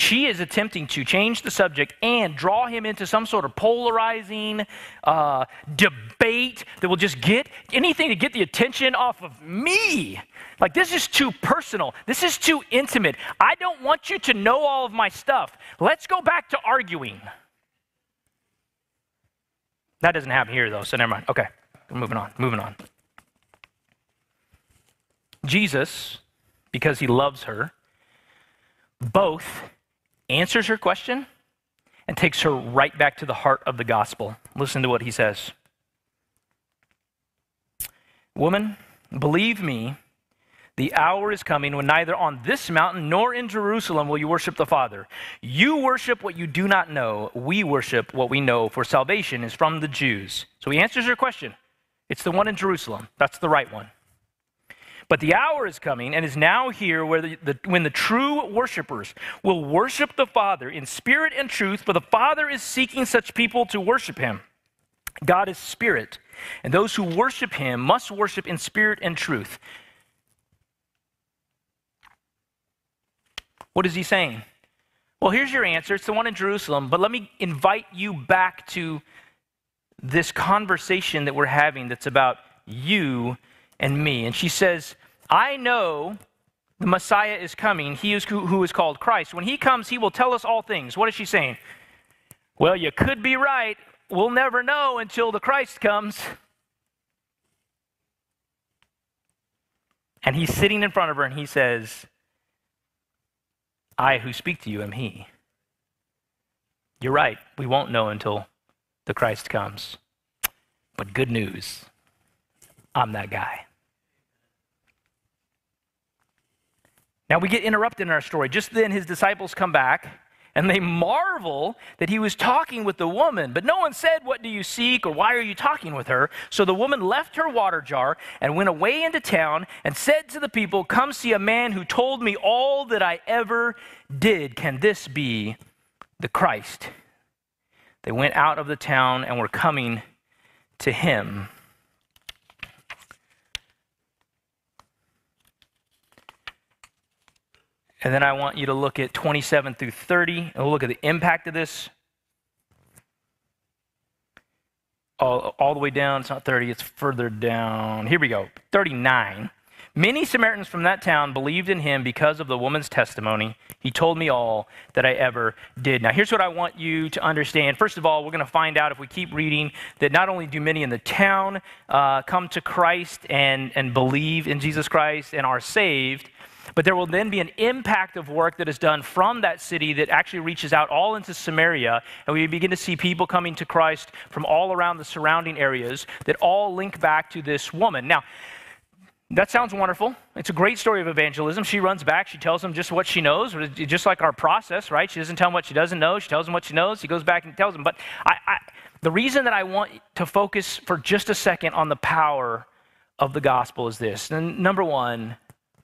she is attempting to change the subject and draw him into some sort of polarizing uh, debate that will just get anything to get the attention off of me. Like, this is too personal. This is too intimate. I don't want you to know all of my stuff. Let's go back to arguing. That doesn't happen here, though, so never mind. Okay, moving on, moving on. Jesus, because he loves her, both answers her question and takes her right back to the heart of the gospel. Listen to what he says. Woman, believe me, the hour is coming when neither on this mountain nor in Jerusalem will you worship the Father. You worship what you do not know. We worship what we know, for salvation is from the Jews. So he answers her question. It's the one in Jerusalem. That's the right one. But the hour is coming and is now here where the, the, when the true worshipers will worship the Father in spirit and truth, for the Father is seeking such people to worship him. God is spirit, and those who worship him must worship in spirit and truth. What is he saying? Well, here's your answer. It's the one in Jerusalem, but let me invite you back to this conversation that we're having that's about you and me. And she says, I know the Messiah is coming. He is who, who is called Christ. When he comes, he will tell us all things. What is she saying? Well, you could be right. We'll never know until the Christ comes. And he's sitting in front of her and he says, I who speak to you am he. You're right. We won't know until the Christ comes. But good news, I'm that guy. Now we get interrupted in our story. Just then his disciples come back and they marvel that he was talking with the woman. But no one said, what do you seek, or why are you talking with her? So the woman left her water jar and went away into town and said to the people, come see a man who told me all that I ever did. Can this be the Christ? They went out of the town and were coming to him. And then I want you to look at twenty-seven through thirty, and we'll look at the impact of this. All, all the way down, it's not thirty, it's further down. Here we go, thirty-nine. Many Samaritans from that town believed in him because of the woman's testimony. He told me all that I ever did. Now, here's what I want you to understand. First of all, we're going to find out if we keep reading that not only do many in the town uh, come to Christ and, and believe in Jesus Christ and are saved, but there will then be an impact of work that is done from that city that actually reaches out all into Samaria, and we begin to see people coming to Christ from all around the surrounding areas that all link back to this woman. Now, that sounds wonderful. It's a great story of evangelism. She runs back. She tells them just what she knows, just like our process, right? She doesn't tell them what she doesn't know. She tells them what she knows. She goes back and tells them. But I, I, the reason that I want to focus for just a second on the power of the gospel is this. And number one,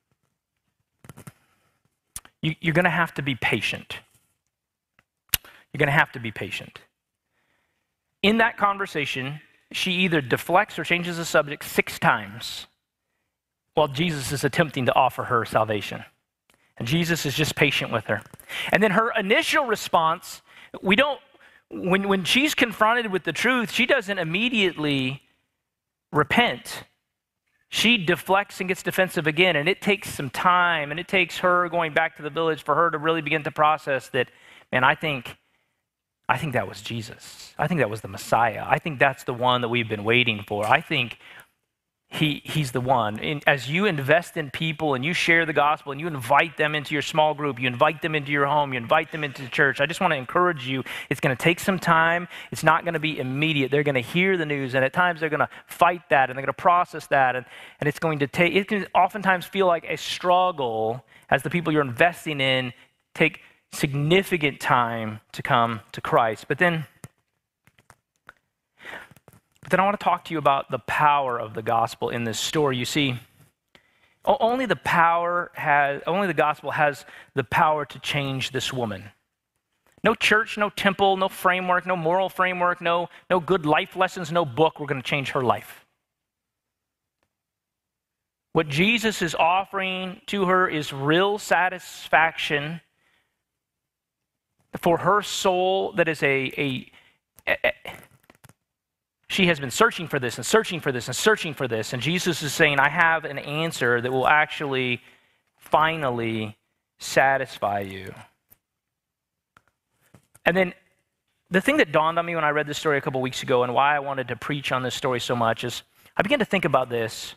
you, you're going to have to be patient. You're going to have to be patient. In that conversation, she either deflects or changes the subject six times while Jesus is attempting to offer her salvation. And Jesus is just patient with her. And then her initial response, we don't, when, when she's confronted with the truth, she doesn't immediately repent. She deflects and gets defensive again, and it takes some time, and it takes her going back to the village for her to really begin to process that, man, I think, I think that was Jesus. I think that was the Messiah. I think that's the one that we've been waiting for. I think He, he's the one. And as you invest in people and you share the gospel and you invite them into your small group, you invite them into your home, you invite them into the church, I just want to encourage you, it's going to take some time. It's not going to be immediate. They're going to hear the news, and at times they're going to fight that, and they're going to process that, and, and it's going to take, it can oftentimes feel like a struggle as the people you're investing in take significant time to come to Christ. But then But then I want to talk to you about the power of the gospel in this story. You see, only the power has, only the gospel has the power to change this woman. No church, no temple, no framework, no moral framework, no, no good life lessons, no book were going to change her life. What Jesus is offering to her is real satisfaction For her soul that is a, a, a she has been searching for this and searching for this and searching for this. And Jesus is saying, I have an answer that will actually finally satisfy you. And then the thing that dawned on me when I read this story a couple weeks ago and why I wanted to preach on this story so much is I began to think about this.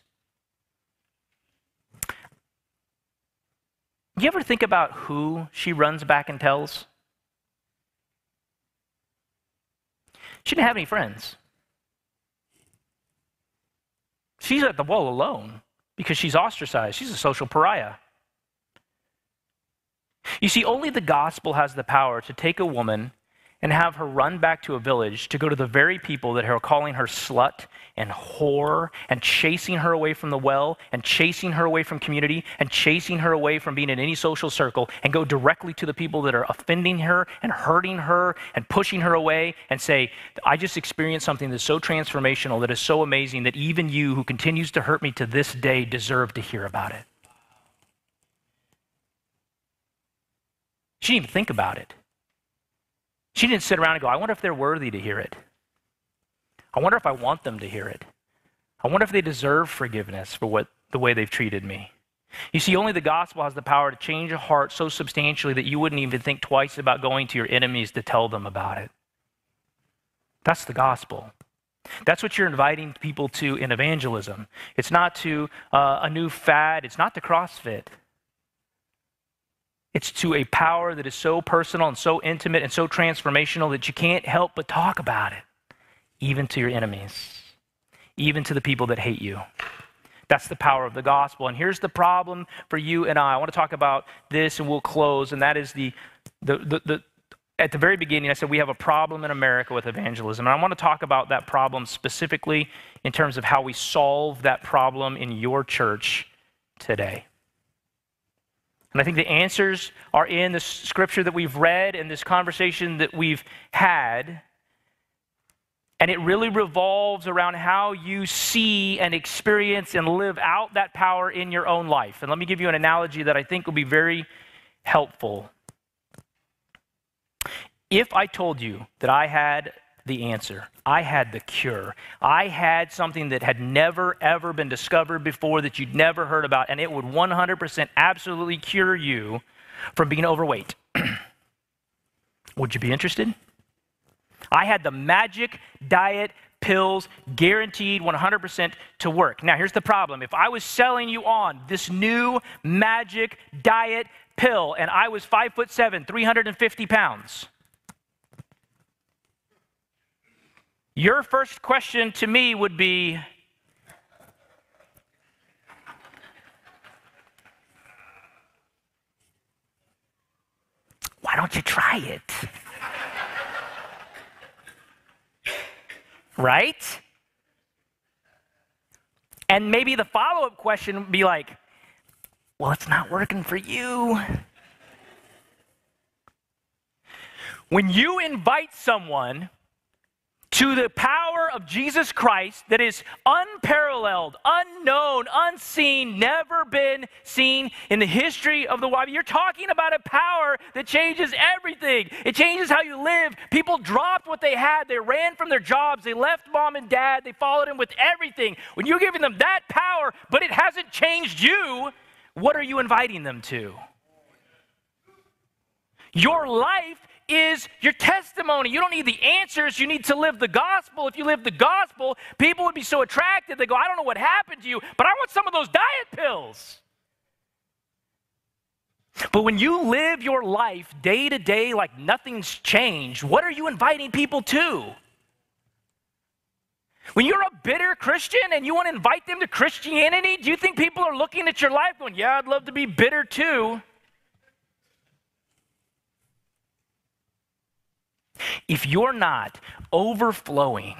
You ever think about who she runs back and tells? She didn't have any friends. She's at the wall alone because she's ostracized. She's a social pariah. You see, only the gospel has the power to take a woman and have her run back to a village to go to the very people that are calling her slut and whore and chasing her away from the well and chasing her away from community and chasing her away from being in any social circle and go directly to the people that are offending her and hurting her and pushing her away and say, I just experienced something that's so transformational, that is so amazing, that even you who continues to hurt me to this day deserve to hear about it. She didn't even think about it. She didn't sit around and go, I wonder if they're worthy to hear it. I wonder if I want them to hear it. I wonder if they deserve forgiveness for what the way they've treated me. You see, only the gospel has the power to change a heart so substantially that you wouldn't even think twice about going to your enemies to tell them about it. That's the gospel. That's what you're inviting people to in evangelism. It's not to uh, a new fad. It's not to CrossFit. It's to a power that is so personal and so intimate and so transformational that you can't help but talk about it, even to your enemies, even to the people that hate you. That's the power of the gospel. And here's the problem for you and I. I want to talk about this and we'll close, and that is the, the, the, the at the very beginning, I said we have a problem in America with evangelism. And I want to talk about that problem specifically in terms of how we solve that problem in your church today. And I think the answers are in the scripture that we've read and this conversation that we've had. And it really revolves around how you see and experience and live out that power in your own life. And let me give you an analogy that I think will be very helpful. If I told you that I had the answer, I had the cure, I had something that had never, ever been discovered before that you'd never heard about, and it would one hundred percent absolutely cure you from being overweight, would you be interested? I had the magic diet pills guaranteed one hundred percent to work. Now, here's the problem. If I was selling you on this new magic diet pill and I was five foot seven, three hundred fifty pounds, your first question to me would be, why don't you try it? Right? And maybe the follow-up question would be like, well, it's not working for you. When you invite someone to the power of Jesus Christ that is unparalleled, unknown, unseen, never been seen in the history of the world. You're talking about a power that changes everything. It changes how you live. People dropped what they had. They ran from their jobs. They left mom and dad. They followed him with everything. When you're giving them that power, but it hasn't changed you, what are you inviting them to? Your life is your testimony. You don't need the answers. You need to live the gospel. If you live the gospel, people would be so attracted. They go, I don't know what happened to you, but I want some of those diet pills. But when you live your life day to day like nothing's changed, what are you inviting people to? When you're a bitter Christian and you want to invite them to Christianity, do you think people are looking at your life going, yeah, I'd love to be bitter too? If you're not overflowing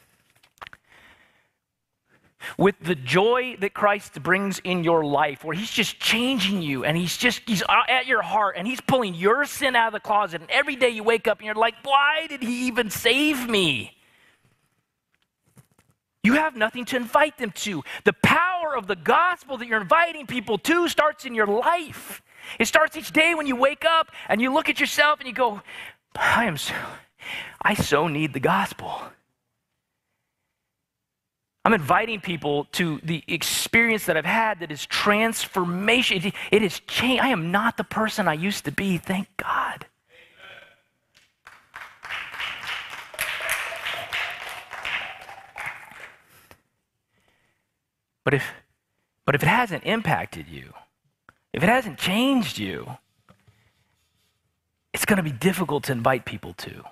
with the joy that Christ brings in your life, where he's just changing you and he's just, he's at your heart and he's pulling your sin out of the closet, and every day you wake up and you're like, why did he even save me? You have nothing to invite them to. The power of the gospel that you're inviting people to starts in your life. It starts each day when you wake up and you look at yourself and you go, I am so, I so need the gospel. I'm inviting people to the experience that I've had that is transformation. It, it has changed. I am not the person I used to be, thank God. But if, but if it hasn't impacted you, if it hasn't changed you, it's going to be difficult to invite people to.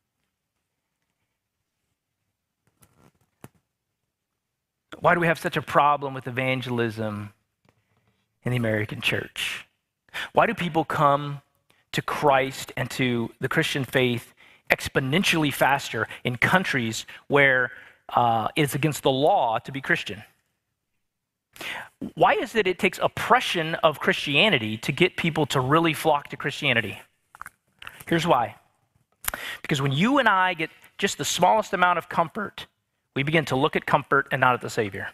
Why do we have such a problem with evangelism in the American church? Why do people come to Christ and to the Christian faith exponentially faster in countries where uh, it's against the law to be Christian? Why is it it takes oppression of Christianity to get people to really flock to Christianity? Here's why. Because when you and I get just the smallest amount of comfort, we begin to look at comfort and not at the Savior.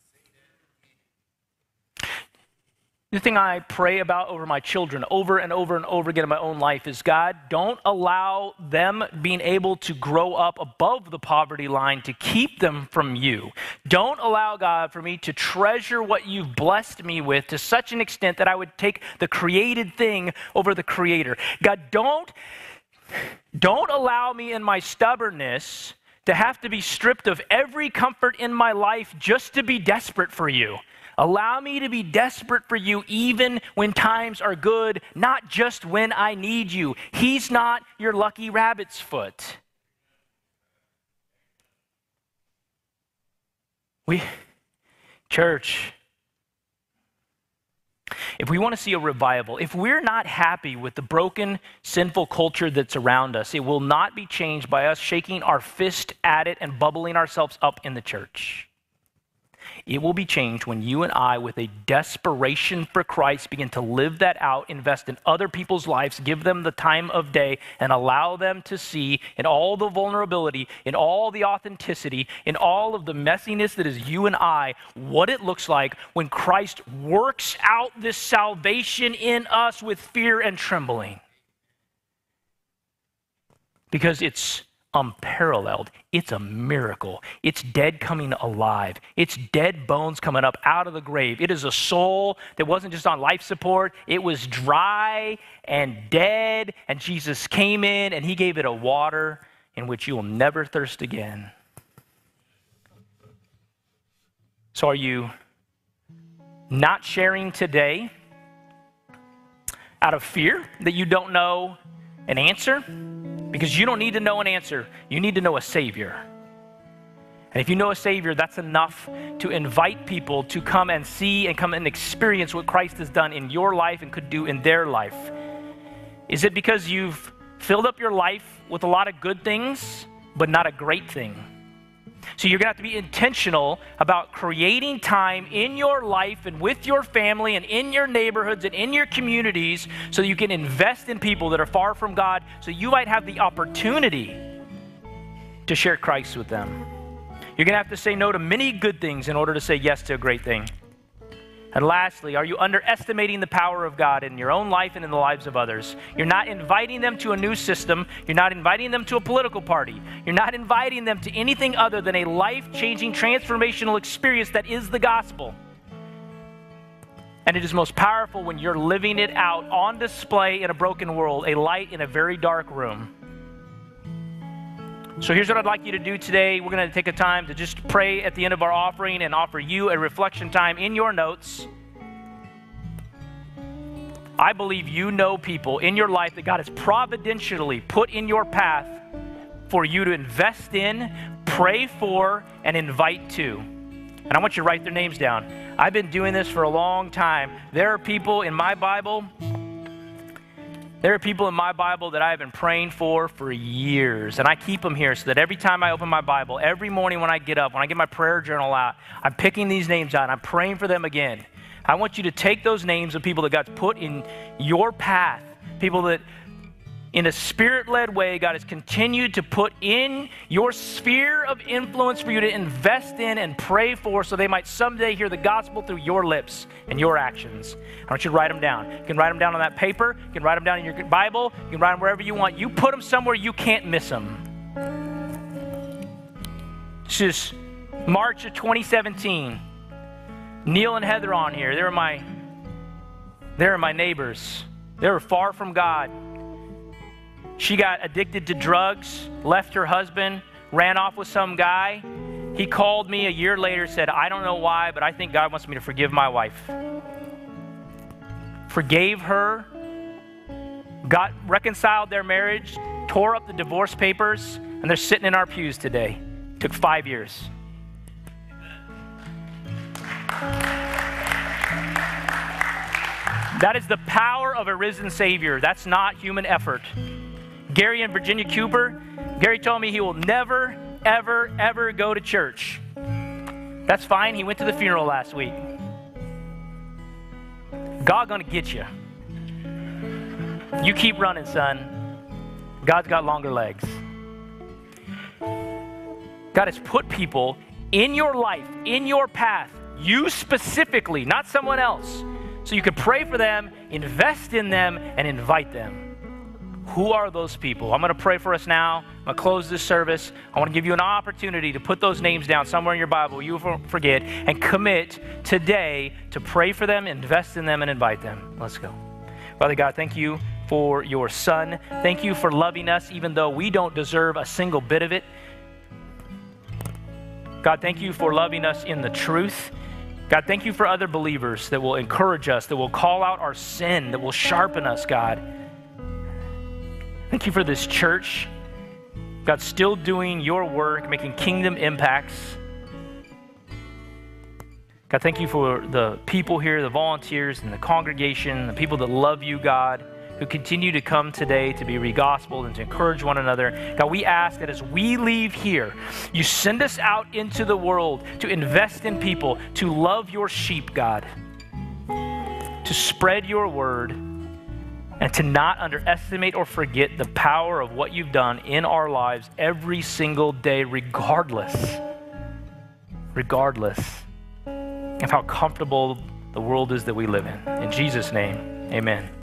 The thing I pray about over my children over and over and over again in my own life is, God, don't allow them being able to grow up above the poverty line to keep them from you. Don't allow, God, for me to treasure what you've blessed me with to such an extent that I would take the created thing over the Creator. God, don't, don't allow me in my stubbornness to have to be stripped of every comfort in my life just to be desperate for you. Allow me to be desperate for you even when times are good, not just when I need you. He's not your lucky rabbit's foot. We, church, if we want to see a revival, if we're not happy with the broken, sinful culture that's around us, it will not be changed by us shaking our fist at it and bubbling ourselves up in the church. It will be changed when you and I, with a desperation for Christ, begin to live that out, invest in other people's lives, give them the time of day, and allow them to see in all the vulnerability, in all the authenticity, in all of the messiness that is you and I, what it looks like when Christ works out this salvation in us with fear and trembling. Because it's unparalleled. It's a miracle. It's dead coming alive. It's dead bones coming up out of the grave. It is a soul that wasn't just on life support. It was dry and dead, and Jesus came in and he gave it a water in which you will never thirst again. So are you not sharing today out of fear that you don't know an answer? Because you don't need to know an answer. You need to know a Savior. And if you know a Savior, that's enough to invite people to come and see and come and experience what Christ has done in your life and could do in their life. Is it because you've filled up your life with a lot of good things, but not a great thing? So you're going to have to be intentional about creating time in your life and with your family and in your neighborhoods and in your communities so that you can invest in people that are far from God so you might have the opportunity to share Christ with them. You're going to have to say no to many good things in order to say yes to a great thing. And lastly, are you underestimating the power of God in your own life and in the lives of others? You're not inviting them to a new system. You're not inviting them to a political party. You're not inviting them to anything other than a life-changing, transformational experience that is the gospel. And it is most powerful when you're living it out on display in a broken world, a light in a very dark room. So here's what I'd like you to do today. We're going to take a time to just pray at the end of our offering and offer you a reflection time in your notes. I believe you know people in your life that God has providentially put in your path for you to invest in, pray for, and invite to. And I want you to write their names down. I've been doing this for a long time. There are people in my Bible There are people in my Bible that I have been praying for for years, and I keep them here so that every time I open my Bible, every morning when I get up, when I get my prayer journal out, I'm picking these names out, and I'm praying for them again. I want you to take those names of people that God's put in your path, people that in a Spirit-led way, God has continued to put in your sphere of influence for you to invest in and pray for so they might someday hear the gospel through your lips and your actions. I want you to write them down. You can write them down on that paper. You can write them down in your Bible. You can write them wherever you want. You put them somewhere you can't miss them. This is March of twenty seventeen. Neil and Heather on here. They were my, they were my neighbors. They were far from God. She got addicted to drugs, left her husband, ran off with some guy. He called me a year later, said, I don't know why, but I think God wants me to forgive my wife. Forgave her, got reconciled their marriage, tore up the divorce papers, and they're sitting in our pews today. Took five years. That is the power of a risen Savior. That's not human effort. Gary and Virginia Cooper, Gary told me he will never, ever, ever go to church. That's fine. He went to the funeral last week. God's going to get you. You keep running, son. God's got longer legs. God has put people in your life, in your path, you specifically, not someone else, so you can pray for them, invest in them, and invite them. Who are those people? I'm going to pray for us now. I'm going to close this service. I want to give you an opportunity to put those names down somewhere in your Bible you won't forget and commit today to pray for them, invest in them, and invite them. Let's go. Father God, thank you for your Son. Thank you for loving us even though we don't deserve a single bit of it. God, thank you for loving us in the truth. God, thank you for other believers that will encourage us, that will call out our sin, that will sharpen us, God. Thank you for this church. God, still doing your work, making kingdom impacts. God, thank you for the people here, the volunteers and the congregation, the people that love you, God, who continue to come today to be re-gospeled and to encourage one another. God, we ask that as we leave here, you send us out into the world to invest in people, to love your sheep, God, to spread your word, and to not underestimate or forget the power of what you've done in our lives every single day, regardless, regardless of how comfortable the world is that we live in. In Jesus' name, amen.